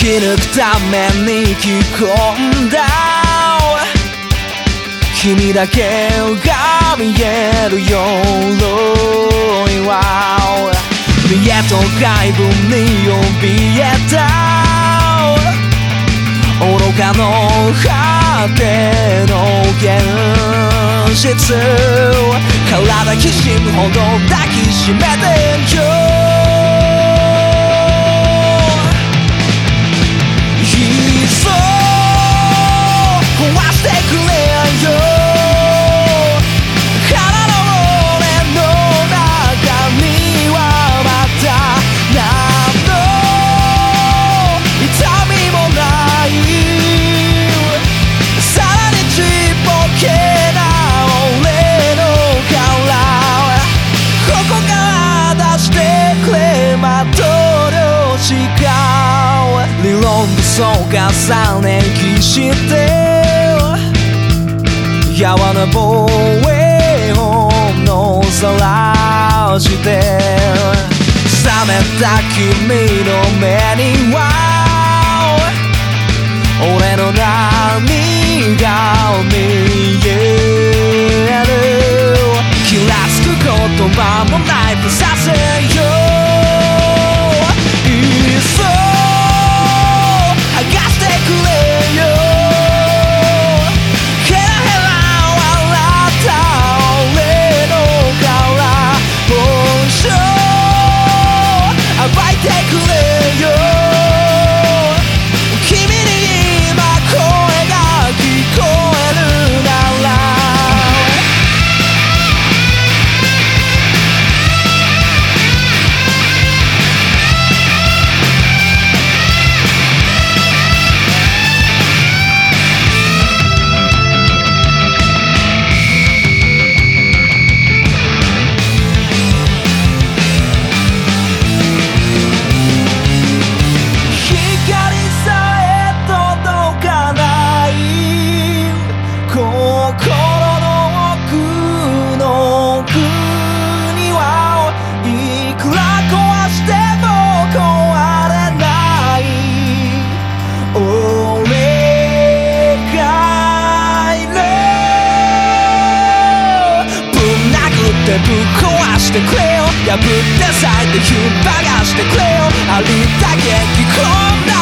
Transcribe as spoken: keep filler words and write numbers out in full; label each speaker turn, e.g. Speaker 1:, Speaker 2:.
Speaker 1: 生き抜くために着込んだ君だけが見える鎧は見えと外部に怯えた愚かの果ての現実体きしむほど抱きしめてよいっそ壊してくれよ空の俺の中にはまた何の痛みもないさらにちっぽけな俺の殻ここから出してくれまと量しか理論武装重ねきしてやわな防衛本能さらして冷めた君の目には俺の何が見える気らつく言葉もないぶさせよいっそ剥がしてくれよヘラヘラ笑った俺の殻本性暴いてくれよ君に今声が聞こえるならぶっ壊してくれよ破って裂いて引っ張がしてくれよありだけ着込んだ